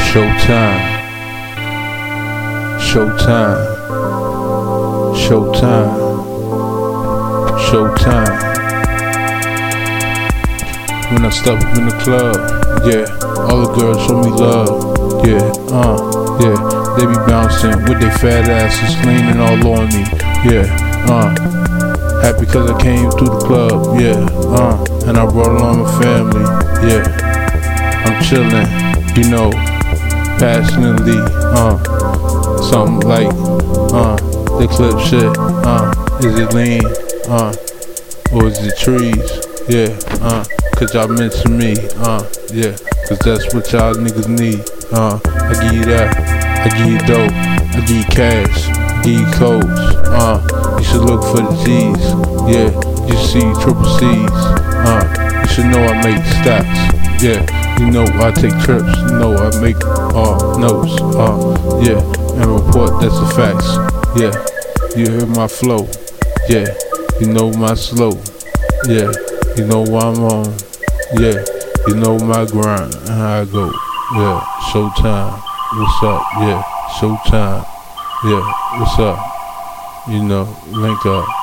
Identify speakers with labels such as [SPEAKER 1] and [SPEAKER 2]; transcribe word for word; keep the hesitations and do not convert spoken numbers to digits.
[SPEAKER 1] Showtime, showtime, showtime, showtime. When I step up in the club, yeah, all the girls show me love, yeah, uh, yeah. They be bouncing with their fat asses, leaning all on me, yeah, uh. Happy cause I came through the club, yeah, uh. And I brought along my family, yeah. I'm chillin', you know, passionately, uh. Something like, uh, the clip shit, uh. Is it lean, uh. Or is it trees, yeah, uh. Cause y'all mention me, uh, yeah. Cause that's what y'all niggas need, uh. I give you that, I give you dope, I give you cash, I give you codes, uh. You should look for the G's, yeah. You see triple C's, uh. You should know I make stacks, yeah. You know I take trips, you know I make uh notes, uh, yeah. And report that's the facts, yeah. You hear my flow, yeah. You know my slow, yeah. You know what I'm on, yeah. You know my grind and how I go, yeah. Showtime, what's up, yeah. Showtime, yeah. What's up? You know, link up.